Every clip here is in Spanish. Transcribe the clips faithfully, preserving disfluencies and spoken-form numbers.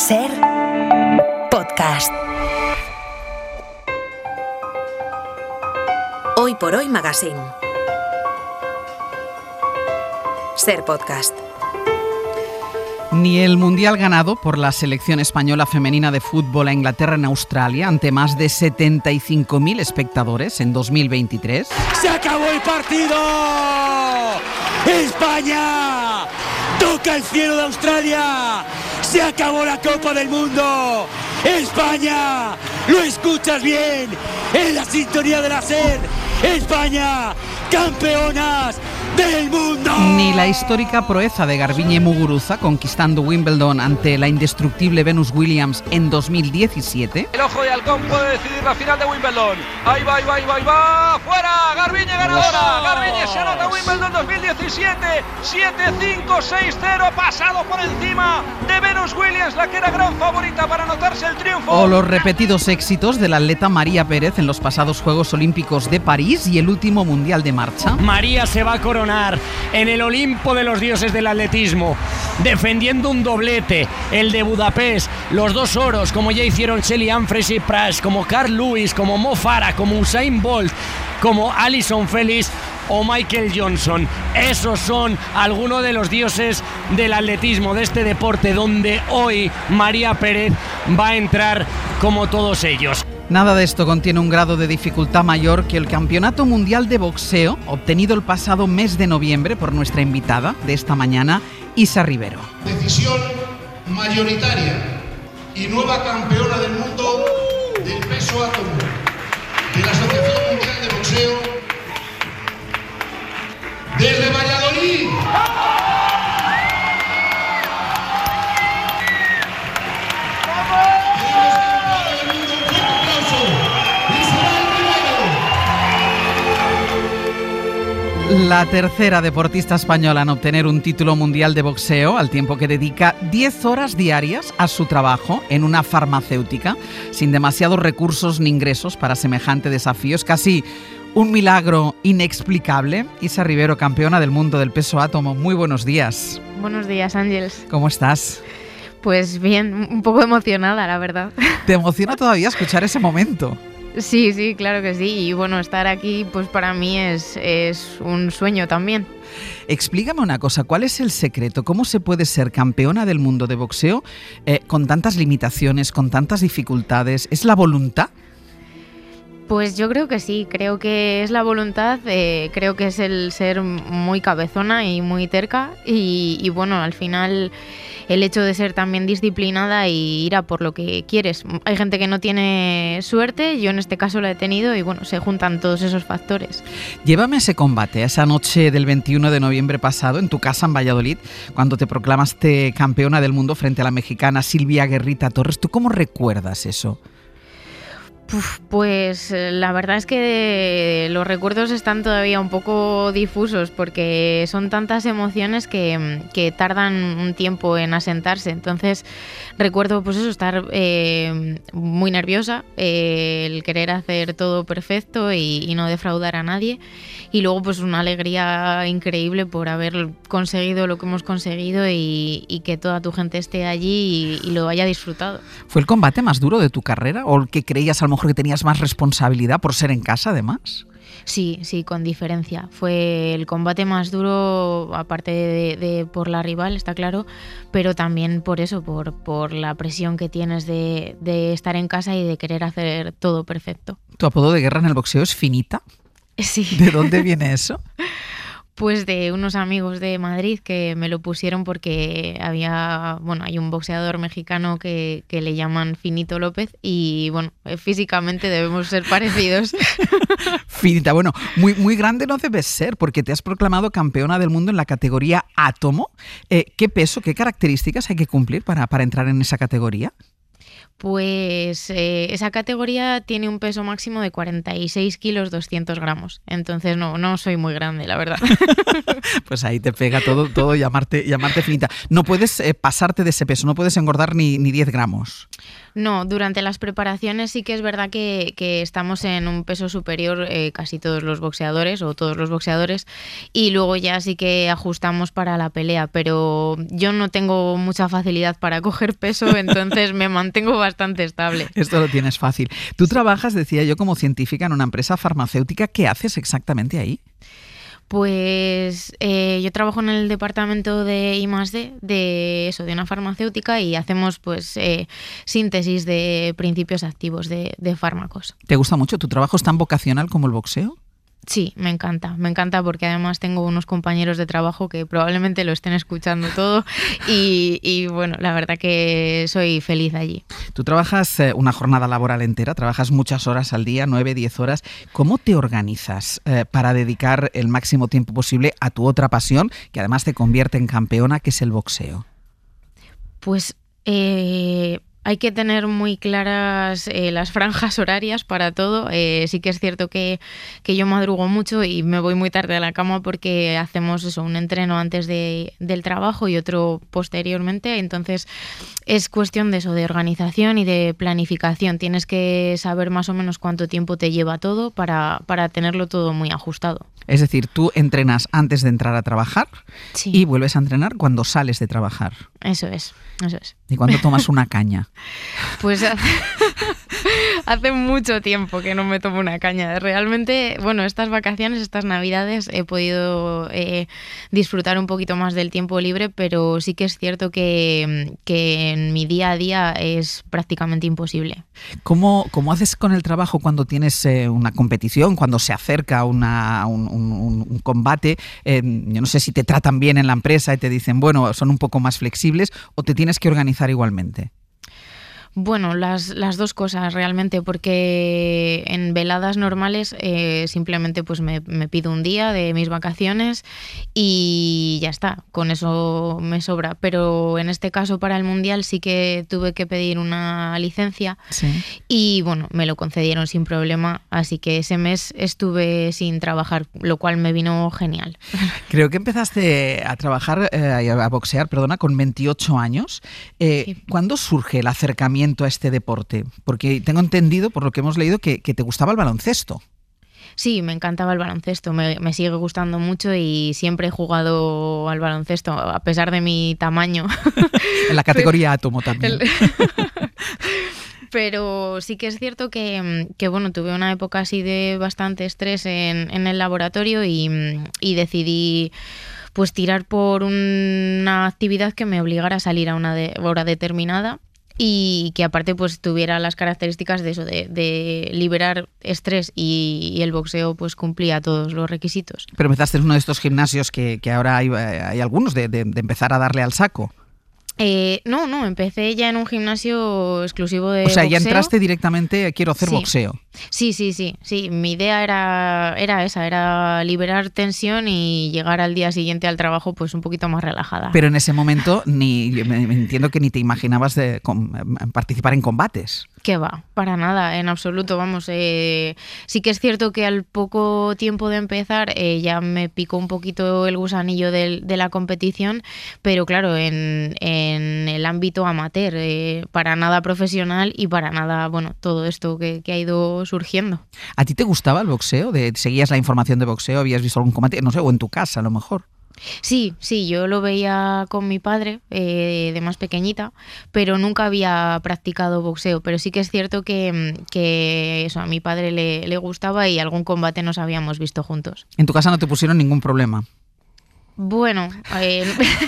Ser Podcast. Hoy por Hoy Magazine. Ser Podcast. Ni el Mundial ganado por la selección española femenina de fútbol a Inglaterra en Australia ante más de setenta y cinco mil espectadores en dos mil veintitrés. ¡Se acabó el partido! ¡España toca el cielo de Australia! ¡Se acabó la Copa del Mundo! ¡España! ¡Lo escuchas bien! ¡En la sintonía de la SER! ¡España! ¡Campeonas del mundo! Ni la histórica proeza de Garbiñe Muguruza conquistando Wimbledon ante la indestructible Venus Williams en dos mil diecisiete. El ojo de halcón puede decidir la final de Wimbledon. Ahí va, ahí va, ahí va, ahí va. ¡Fuera! Garbiñe ganadora. Garbiñe se anota Wimbledon dos mil diecisiete. siete cinco, seis cero. Pasado por encima de Venus Williams, la que era gran favorita para anotarse el triunfo. O los repetidos éxitos de la atleta María Pérez en los pasados Juegos Olímpicos de París y el último Mundial de Marcha. María se va a coronar en el Olimpo de los dioses del atletismo, defendiendo un doblete, el de Budapest, los dos oros, como ya hicieron Shelly Humphries y Prash, como Carl Lewis, como Mo Farah, como Usain Bolt, como Allyson Felix o Michael Johnson. Esos son algunos de los dioses del atletismo, de este deporte, donde hoy María Pérez va a entrar como todos ellos. Nada de esto contiene un grado de dificultad mayor que el Campeonato Mundial de Boxeo, obtenido el pasado mes de noviembre por nuestra invitada de esta mañana, Isa Rivero. Decisión mayoritaria y nueva campeona del mundo del peso átomo de la Asociación Mundial de Boxeo desde Valladolid. La tercera deportista española en obtener un título mundial de boxeo, al tiempo que dedica diez horas diarias a su trabajo en una farmacéutica, sin demasiados recursos ni ingresos para semejante desafío. Es casi un milagro inexplicable. Isa Rivero, campeona del mundo del peso átomo. Muy buenos días. Buenos días, Ángeles. ¿Cómo estás? Pues bien, un poco emocionada, la verdad. ¿Te emociona todavía escuchar ese momento? Sí, sí, claro que sí. Y bueno, estar aquí pues para mí es, es un sueño también. Explícame una cosa, ¿cuál es el secreto? ¿Cómo se puede ser campeona del mundo de boxeo eh, con tantas limitaciones, con tantas dificultades? ¿Es la voluntad? Pues yo creo que sí, creo que es la voluntad, eh, creo que es el ser muy cabezona y muy terca y, y bueno, al final el hecho de ser también disciplinada y ir a por lo que quieres. Hay gente que no tiene suerte, yo en este caso la he tenido y bueno, se juntan todos esos factores. Llévame a ese combate, a esa noche del veintiuno de noviembre pasado en tu casa en Valladolid, cuando te proclamaste campeona del mundo frente a la mexicana Silvia Guerrita Torres. ¿Tú cómo recuerdas eso? Uf, pues la verdad es que los recuerdos están todavía un poco difusos porque son tantas emociones que, que tardan un tiempo en asentarse. Entonces recuerdo pues eso, estar eh, muy nerviosa, eh, el querer hacer todo perfecto y, y no defraudar a nadie. Y luego pues una alegría increíble por haber conseguido lo que hemos conseguido y, y que toda tu gente esté allí y, y lo haya disfrutado. ¿Fue el combate más duro de tu carrera o el que creías a lo mejor que tenías más responsabilidad por ser en casa además? Sí, sí, con diferencia. Fue el combate más duro, aparte de, de por la rival, está claro, pero también por eso, por, por la presión que tienes de, de estar en casa y de querer hacer todo perfecto. ¿Tu apodo de guerra en el boxeo es Finita? Sí. ¿De dónde viene eso? Pues de unos amigos de Madrid que me lo pusieron porque había, bueno, hay un boxeador mexicano que, que le llaman Finito López y bueno, físicamente debemos ser parecidos. Finita, bueno, muy, muy grande no debes ser porque te has proclamado campeona del mundo en la categoría átomo. Eh, ¿Qué peso, qué características hay que cumplir para, para entrar en esa categoría? Pues eh, esa categoría tiene un peso máximo de cuarenta y seis kilos doscientos gramos. Entonces no, no soy muy grande, la verdad. Pues ahí te pega todo, todo llamarte, llamarte finita. No puedes eh, pasarte de ese peso, no puedes engordar ni, ni diez gramos. No, durante las preparaciones sí que es verdad que, que estamos en un peso superior eh, casi todos los boxeadores o todos los boxeadores, y luego ya sí que ajustamos para la pelea, pero yo no tengo mucha facilidad para coger peso, entonces me mantengo bastante estable. Esto lo tienes fácil. Tú trabajas, decía yo, como científica en una empresa farmacéutica. ¿Qué haces exactamente ahí? Pues eh, yo trabajo en el departamento de I más D de eso, de una farmacéutica, y hacemos pues eh, síntesis de principios activos de, de fármacos. ¿Te gusta mucho? ¿Tu trabajo es tan vocacional como el boxeo? Sí, me encanta, me encanta porque además tengo unos compañeros de trabajo que probablemente lo estén escuchando todo y, y bueno, la verdad que soy feliz allí. Tú trabajas eh, una jornada laboral entera, trabajas muchas horas al día, nueve, diez horas. ¿Cómo te organizas eh, para dedicar el máximo tiempo posible a tu otra pasión, que además te convierte en campeona, que es el boxeo? Pues eh, hay que tener muy claras eh, las franjas horarias para todo. Eh, sí que es cierto que, que yo madrugo mucho y me voy muy tarde a la cama porque hacemos eso, un entreno antes de, del trabajo y otro posteriormente. Entonces es cuestión de eso, de organización y de planificación. Tienes que saber más o menos cuánto tiempo te lleva todo para, para tenerlo todo muy ajustado. Es decir, tú entrenas antes de entrar a trabajar, sí, y vuelves a entrenar cuando sales de trabajar. Eso es, eso es. ¿Y cuándo tomas una caña? Pues hace, hace mucho tiempo que no me tomo una caña. Realmente, bueno, estas vacaciones, estas navidades he podido eh, disfrutar un poquito más del tiempo libre, pero sí que es cierto que, que en mi día a día es prácticamente imposible. ¿Cómo, cómo haces con el trabajo cuando tienes eh, una competición, cuando se acerca una, un, un, un combate? Eh, yo no sé si te tratan bien en la empresa y te dicen, bueno, son un poco más flexibles, o te tienes que organizar igualmente. Bueno, las, las dos cosas realmente, porque en veladas normales eh, simplemente pues me, me pido un día de mis vacaciones y ya está, con eso me sobra. Pero en este caso para el Mundial sí que tuve que pedir una licencia, sí, y bueno, me lo concedieron sin problema, así que ese mes estuve sin trabajar, lo cual me vino genial. Creo que empezaste a trabajar, eh, a boxear, perdona, con veintiocho años. Eh, sí. ¿Cuándo surge el acercamiento a este deporte? Porque tengo entendido, por lo que hemos leído, que, que te gustaba el baloncesto. Sí, me encantaba el baloncesto, me, me sigue gustando mucho y siempre he jugado al baloncesto, a pesar de mi tamaño. En la categoría átomo también. El... Pero sí que es cierto que, que bueno, tuve una época así de bastante estrés en, en el laboratorio y, y decidí pues tirar por una actividad que me obligara a salir a una de, hora determinada. Y que aparte pues tuviera las características de eso, de, de liberar estrés, y, y el boxeo pues cumplía todos los requisitos. Pero empezaste en uno de estos gimnasios que, que ahora hay, hay algunos, de, de, de empezar a darle al saco. Eh, no, no, empecé ya en un gimnasio exclusivo de boxeo. O sea, ya entraste directamente, quiero hacer sí. boxeo. Sí, sí, sí, sí. Mi idea era, era esa, era liberar tensión y llegar al día siguiente al trabajo pues un poquito más relajada. Pero en ese momento ni me entiendo que ni te imaginabas de com, participar en combates. ¿Qué va? Para nada, en absoluto, vamos. Eh, sí que es cierto que al poco tiempo de empezar eh, ya me picó un poquito el gusanillo de, de la competición, pero claro, en, en el ámbito amateur, eh, para nada profesional y para nada, bueno, todo esto que, que ha ido surgiendo. ¿A ti te gustaba el boxeo? ¿De, ¿Seguías la información de boxeo? ¿Habías visto algún combate? No sé, o en tu casa a lo mejor. Sí, sí, yo lo veía con mi padre eh, de más pequeñita, pero nunca había practicado boxeo. Pero sí que es cierto que, que eso, a mi padre le, le gustaba y algún combate nos habíamos visto juntos. ¿En tu casa no te pusieron ningún problema? Bueno, eh,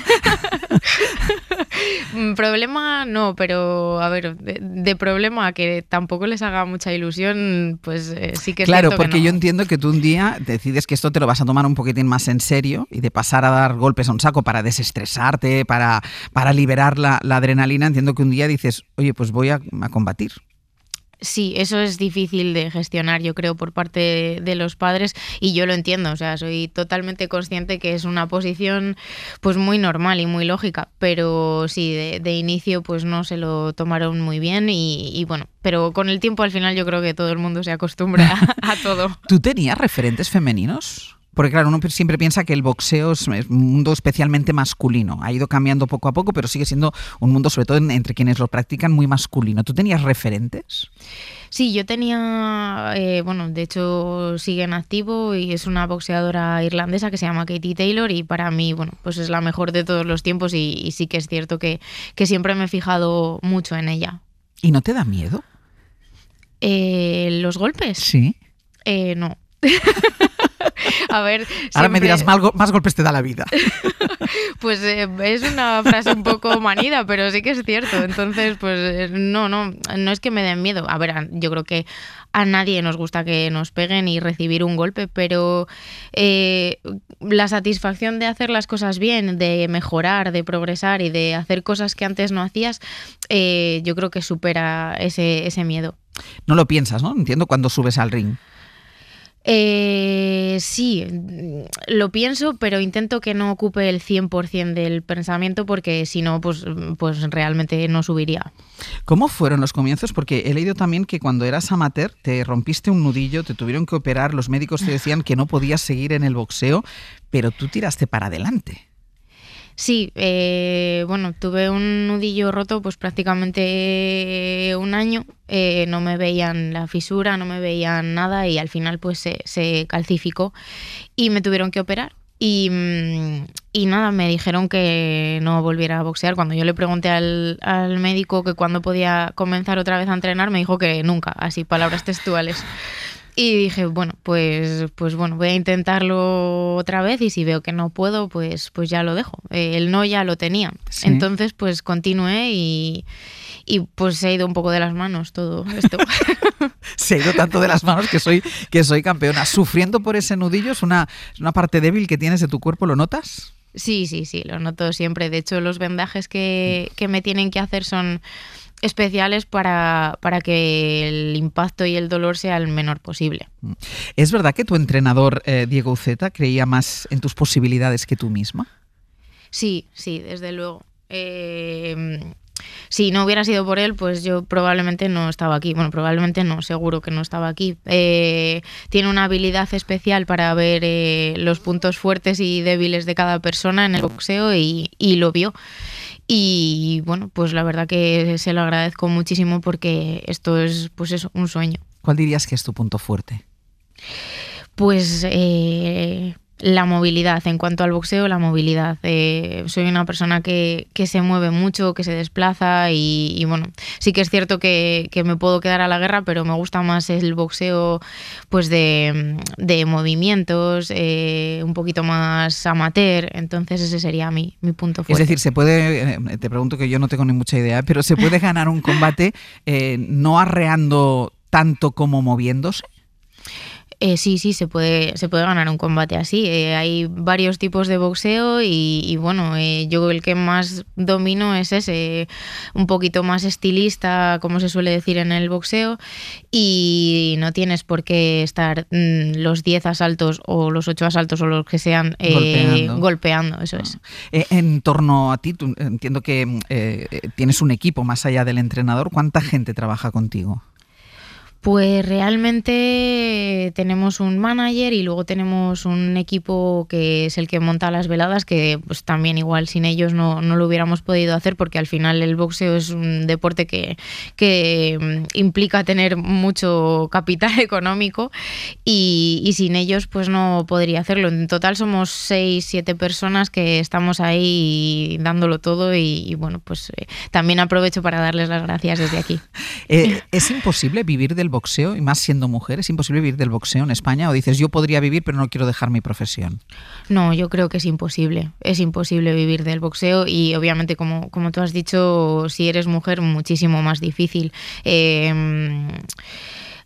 problema no, pero a ver, de, de problema a que tampoco les haga mucha ilusión, pues eh, sí que es claro, cierto porque que no. Yo entiendo que tú un día decides que esto te lo vas a tomar un poquitín más en serio y de pasar a dar golpes a un saco para desestresarte, para, para liberar la, la adrenalina. Entiendo que un día dices, oye, pues voy a, a combatir. Sí, eso es difícil de gestionar, yo creo, por parte de, de los padres, y yo lo entiendo, o sea, soy totalmente consciente que es una posición pues muy normal y muy lógica, pero sí, de, de inicio pues no se lo tomaron muy bien y, y bueno, pero con el tiempo al final yo creo que todo el mundo se acostumbra a, a todo. ¿Tú tenías referentes femeninos? Porque claro, uno siempre piensa que el boxeo es un mundo especialmente masculino. Ha ido cambiando poco a poco, pero sigue siendo un mundo, sobre todo entre quienes lo practican, muy masculino. ¿Tú tenías referentes? Sí, yo tenía, eh, bueno, de hecho sigue en activo y es una boxeadora irlandesa que se llama Katie Taylor y para mí, bueno, pues es la mejor de todos los tiempos y, y sí que es cierto que, que siempre me he fijado mucho en ella. ¿Y no te da miedo? Eh, ¿Los golpes? Sí. Eh, no. A ver, ahora siempre... me dirás, más, go- más golpes te da la vida. Pues eh, es una frase un poco manida, pero sí que es cierto. Entonces, pues eh, no, no, no es que me den miedo. A ver, yo creo que a nadie nos gusta que nos peguen y recibir un golpe, pero eh, la satisfacción de hacer las cosas bien, de mejorar, de progresar y de hacer cosas que antes no hacías, eh, yo creo que supera ese, ese miedo. No lo piensas, ¿no? Entiendo, cuando subes al ring. Eh, sí, lo pienso, pero intento que no ocupe el cien por ciento del pensamiento porque si no, pues, pues realmente no subiría. ¿Cómo fueron los comienzos? Porque he leído también que cuando eras amateur te rompiste un nudillo, te tuvieron que operar, los médicos te decían que no podías seguir en el boxeo, pero tú tiraste para adelante. Sí, eh, bueno, tuve un nudillo roto pues prácticamente un año, eh, no me veían la fisura, no me veían nada y al final pues se, se calcificó y me tuvieron que operar. Y, y nada, me dijeron que no volviera a boxear. Cuando yo le pregunté al, al médico que cuándo podía comenzar otra vez a entrenar, me dijo que nunca, así palabras textuales. Y dije, bueno, pues, pues bueno, voy a intentarlo otra vez y si veo que no puedo, pues, pues ya lo dejo. Eh, el no ya lo tenía. Sí. Entonces, pues continué y, y pues se ha ido un poco de las manos todo esto. Se ha ido tanto de las manos que soy, que soy campeona. ¿Sufriendo por ese nudillo? ¿Es una, es una parte débil que tienes de tu cuerpo? ¿Lo notas? Sí, sí, sí, lo noto siempre. De hecho, los vendajes que, que me tienen que hacer son especiales para, para que el impacto y el dolor sea el menor posible. ¿Es verdad que tu entrenador, eh, Diego Uceta, creía más en tus posibilidades que tú misma? Sí, sí, desde luego. Eh, si no hubiera sido por él, pues yo probablemente no estaba aquí. Bueno, probablemente no, seguro que no estaba aquí. Eh, tiene una habilidad especial para ver eh, los puntos fuertes y débiles de cada persona en el boxeo y, y lo vio. Y bueno, pues la verdad que se lo agradezco muchísimo porque esto es, pues eso, un sueño. ¿Cuál dirías que es tu punto fuerte? Pues eh, la movilidad. En cuanto al boxeo, la movilidad. Eh, soy una persona que, que se mueve mucho, que se desplaza y, y bueno, sí que es cierto que, que me puedo quedar a la guerra, pero me gusta más el boxeo pues de, de movimientos, eh, un poquito más amateur, entonces ese sería mi, mi punto fuerte. Es decir, se puede, eh, te pregunto que yo no tengo ni mucha idea, pero ¿se puede ganar un combate eh, no arreando tanto como moviéndose? Eh, sí, sí, se puede, se puede ganar un combate así. Eh, hay varios tipos de boxeo y, y bueno, eh, yo el que más domino es ese, un poquito más estilista, como se suele decir en el boxeo, y no tienes por qué estar mmm, los diez asaltos o los ocho asaltos o los que sean eh, golpeando. golpeando, eso es. Eh, en torno a ti, tú, entiendo que eh, tienes un equipo más allá del entrenador. ¿Cuánta gente trabaja contigo? Pues realmente tenemos un manager y luego tenemos un equipo que es el que monta las veladas, que pues también igual sin ellos no, no lo hubiéramos podido hacer porque al final el boxeo es un deporte que, que implica tener mucho capital económico y, y sin ellos pues no podría hacerlo. En total somos seis, siete personas que estamos ahí dándolo todo y, y bueno, pues eh, también aprovecho para darles las gracias desde aquí. Eh, ¿Es imposible vivir del boxeo, y más siendo mujer? ¿Es imposible vivir del boxeo en España? ¿O dices, yo podría vivir pero no quiero dejar mi profesión? No, yo creo que es imposible. Es imposible vivir del boxeo y obviamente, como, como tú has dicho, si eres mujer, muchísimo más difícil. Eh,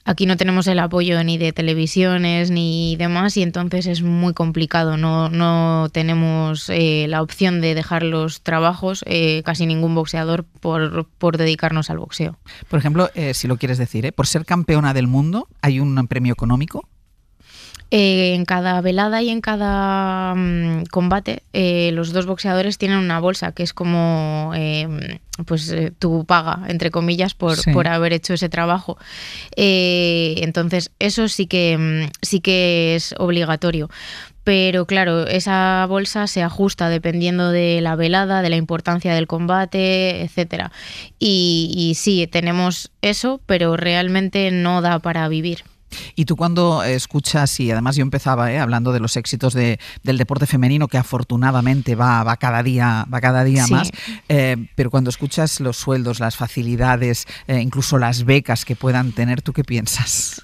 aquí no tenemos el apoyo ni de televisiones ni demás y entonces es muy complicado. No, no tenemos eh, la opción de dejar los trabajos, eh, casi ningún boxeador, por, por dedicarnos al boxeo. Por ejemplo, eh, si lo quieres decir, ¿eh? por ser campeona del mundo, ¿hay un premio económico? Eh, en cada velada y en cada um, combate, eh, los dos boxeadores tienen una bolsa que es como eh, pues eh, tu paga, entre comillas, por, sí. por haber hecho ese trabajo. Eh, entonces, eso sí que, sí que es obligatorio. Pero claro, esa bolsa se ajusta dependiendo de la velada, de la importancia del combate, etcétera. Y, y sí, tenemos eso, pero realmente no da para vivir. Y tú cuando escuchas, y además yo empezaba eh, hablando de los éxitos de, del deporte femenino, que afortunadamente va, va cada día, va cada día sí. más, eh, pero cuando escuchas los sueldos, las facilidades, eh, incluso las becas que puedan tener, ¿tú qué piensas?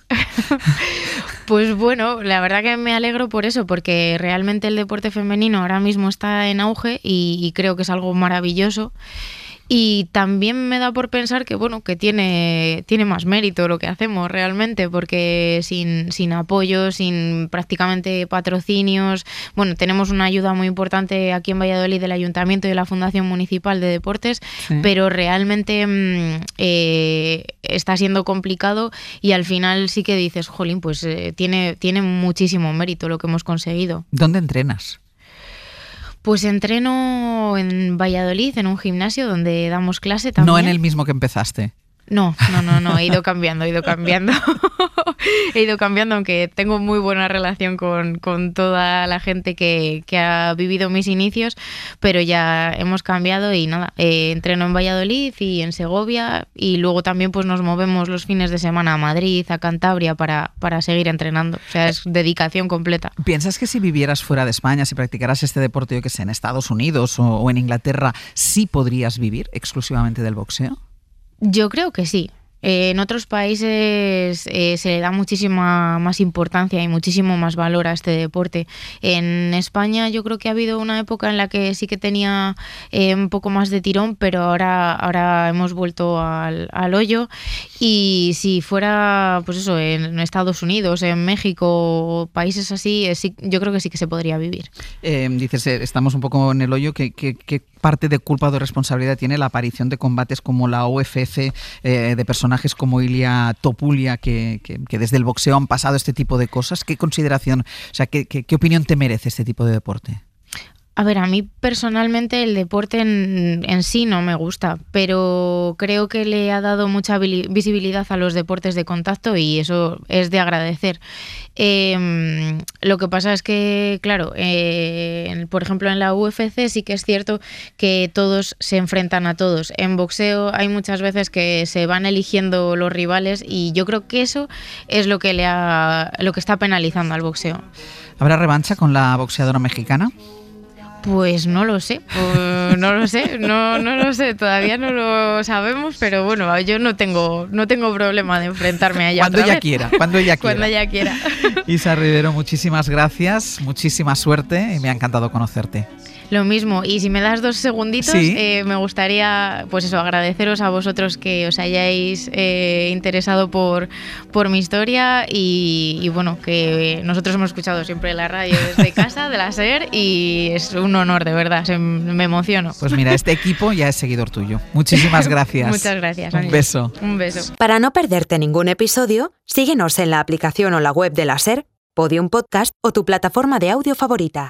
Pues bueno, la verdad que me alegro por eso, porque realmente el deporte femenino ahora mismo está en auge y, y creo que es algo maravilloso. Y también me da por pensar que bueno, que tiene, tiene más mérito lo que hacemos realmente, porque sin, sin apoyo, sin prácticamente patrocinios, bueno, tenemos una ayuda muy importante aquí en Valladolid del Ayuntamiento y de la Fundación Municipal de Deportes, sí. pero realmente mmm, eh, está siendo complicado y al final sí que dices, jolín, pues eh, tiene, tiene muchísimo mérito lo que hemos conseguido. ¿Dónde entrenas? Pues entreno en Valladolid, en un gimnasio donde damos clase también. No en el mismo que empezaste. No, no, no, no, he ido cambiando, he ido cambiando. He ido cambiando, aunque tengo muy buena relación con, con toda la gente que, que ha vivido mis inicios, pero ya hemos cambiado y nada, eh, entreno en Valladolid y en Segovia y luego también pues nos movemos los fines de semana a Madrid, a Cantabria para, para seguir entrenando. O sea, es dedicación completa. ¿Piensas que si vivieras fuera de España, si practicaras este deporte, yo que sé, en Estados Unidos o, o en Inglaterra, sí podrías vivir exclusivamente del boxeo? Yo creo que sí. Eh, en otros países eh, se le da muchísima más importancia y muchísimo más valor a este deporte. En España yo creo que ha habido una época en la que sí que tenía eh, un poco más de tirón, pero ahora, ahora hemos vuelto al, al hoyo. Y si fuera, pues eso, en Estados Unidos, en México, países así, eh, sí, yo creo que sí que se podría vivir. Eh, dices, eh, estamos un poco en el hoyo. ¿Qué, qué, qué parte de culpa o de responsabilidad tiene la aparición de combates como la U F C, eh, de personajes como Ilia Topuria, que, que, que desde el boxeo han pasado este tipo de cosas? ¿Qué consideración, o sea, qué, qué, qué opinión te merece este tipo de deporte? A ver, a mí personalmente el deporte en, en sí no me gusta, pero creo que le ha dado mucha visibilidad a los deportes de contacto y eso es de agradecer. Eh, lo que pasa es que, claro, eh, por ejemplo en la U F C sí que es cierto que todos se enfrentan a todos. En boxeo hay muchas veces que se van eligiendo los rivales y yo creo que eso es lo que le ha, lo que está penalizando al boxeo. ¿Habrá revancha con la boxeadora mexicana? Pues no lo sé, pues no lo sé, no, no lo sé, todavía no lo sabemos, pero bueno, yo no tengo, no tengo problema de enfrentarme a ella. Cuando ella quiera, cuando ella quiera. Cuando ella quiera. Isa Rivero, muchísimas gracias, muchísima suerte y me ha encantado conocerte. Lo mismo, y si me das dos segunditos, ¿sí? eh, me gustaría, pues eso, agradeceros a vosotros que os hayáis eh, interesado por, por mi historia y, y bueno, que nosotros hemos escuchado siempre la radio desde casa, de la SER, y es un honor, de verdad, se, me emociono. Pues mira, este equipo ya es seguidor tuyo. Muchísimas gracias. Muchas gracias. Un beso. Un beso. Para no perderte ningún episodio, síguenos en la aplicación o la web de la SER, Podium Podcast o tu plataforma de audio favorita.